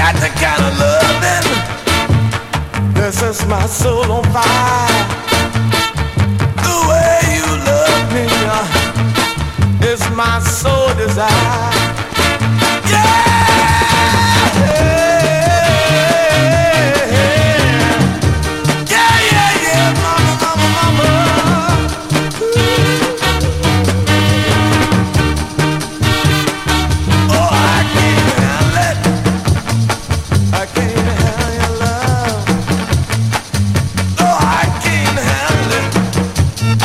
got the kind of loving that sets my soul on fire. The way you love me is my sole desire.